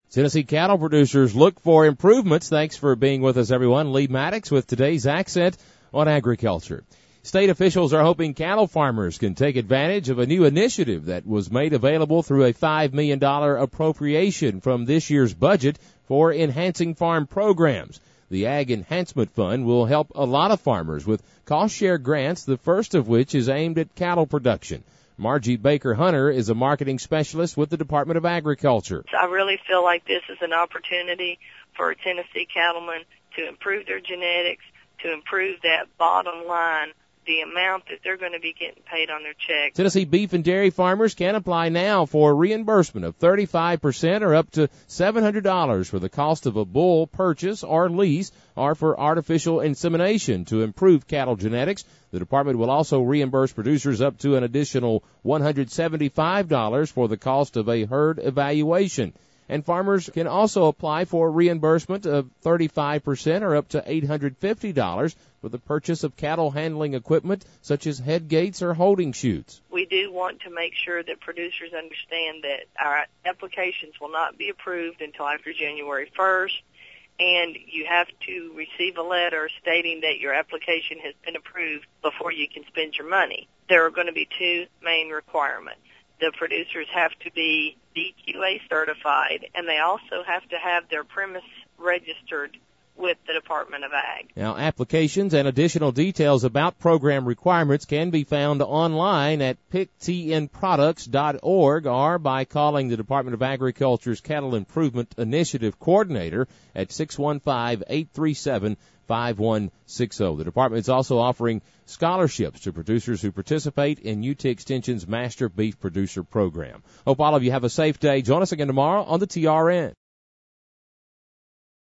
Tennessee cattle producers look for improvements. Thanks for being with us, everyone. Lee Maddox with today's Accent on Agriculture. State officials are hoping cattle farmers can take advantage of a new initiative that was made available through a $5 million appropriation from this year's budget for enhancing farm programs. The Ag Enhancement Fund will help a lot of farmers with cost-share grants, the first of which is aimed at cattle production. Margie Baker Hunter is a marketing specialist with the Department of Agriculture. I really feel like this is an opportunity for Tennessee cattlemen to improve their genetics, to improve that bottom line, the amount that they're going to be getting paid on their check. Tennessee beef and dairy farmers can apply now for reimbursement of 35% or up to $700 for the cost of a bull purchase or lease or for artificial insemination to improve cattle genetics. The department will also reimburse producers up to an additional $175 for the cost of a herd evaluation. And farmers can also apply for reimbursement of 35% or up to $850 for the purchase of cattle handling equipment such as head gates or holding chutes. We do want to make sure that producers understand that our applications will not be approved until after January 1st, and you have to receive a letter stating that your application has been approved before you can spend your money. There are going to be two main requirements. The producers have to be DQA certified, and they also have to have their premise registered with the Department of Ag. Now, applications and additional details about program requirements can be found online at picktnproducts.org or by calling the Department of Agriculture's Cattle Improvement Initiative Coordinator at 615-837-5160. The department is also offering scholarships to producers who participate in UT Extension's Master Beef Producer Program. Hope all of you have a safe day. Join us again tomorrow on the TRN.